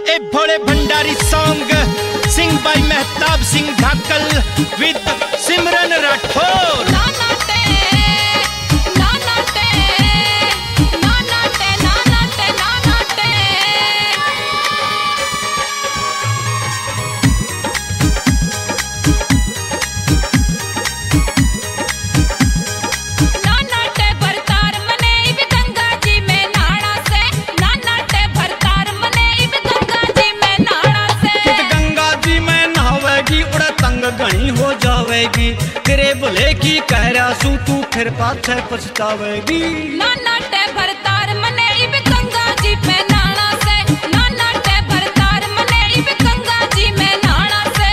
A Bhole Bhandari song sing by Mehtab Singh Dhakal with Simran Rathore. घनी हो जावेगी तेरे भले की कह रहा सू तू फिर पाछे पछतावेगी। नाना टे भरतार मने इब गंगा जी पे नाना से, नाना टे भरतार मने इब गंगा जी में नाना से।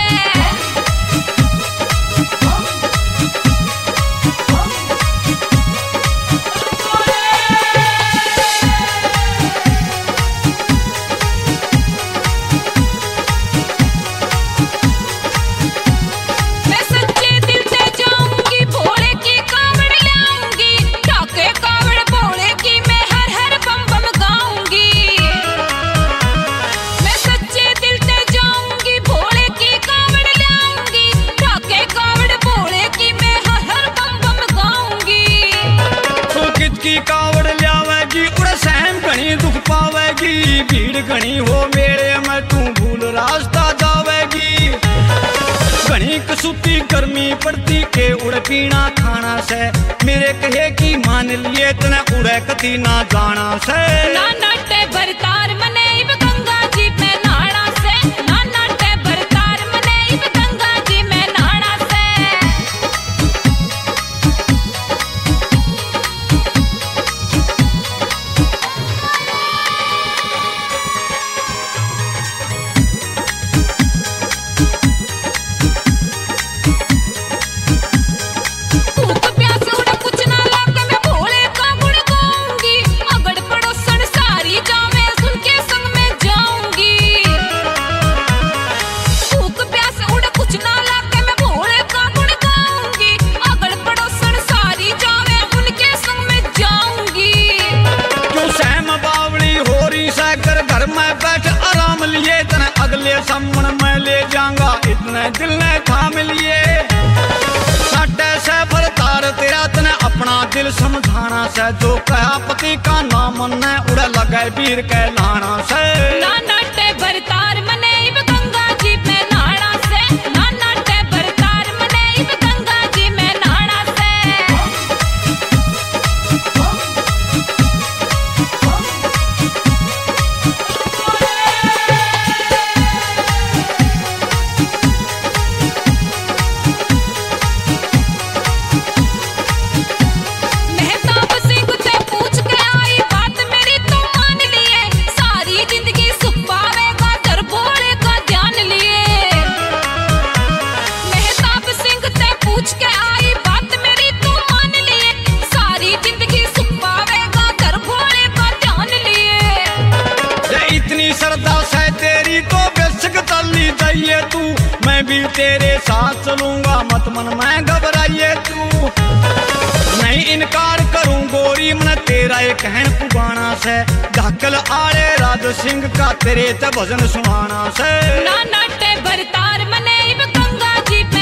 कावड़ लियावेगी उड़े सहम घनी दुख पावेगी, भीड़ घनी हो मेरे में तू भूल रास्ता जावेगी। घनी कसूती गर्मी पड़ती के उड़े पीना खाना से, मेरे कहे की मान लिए तने उड़े कती ना जाना से। नाना टे भरतार मने इब गंगा जी पे नाना से, नाना टे भरतार मने इब गंगा जी में नाना से। सामन मैं ले जाऊंगा इतने दिल ने थाम लिए, साढ़े से भरतार तेरा तने अपना दिल समझाना से। जो कहा पति का नाम ने उड़े लगे वीर के लाना से। नाना टे भरतार मने इब गंगा जी पे नाना से, नाना टे भरतार मने इब गंगा जी में नाना से। तू मैं भी तेरे साथ चलूंगा मत मन मैं घबराइए तू, नहीं इनकार करूं गोरी मन तेरा ये कहन पुगाना से। ढाकल आले राज सिंह का तेरे ते भजन सुनाना से। नाना टे भरतार मने इब गंगा जी पे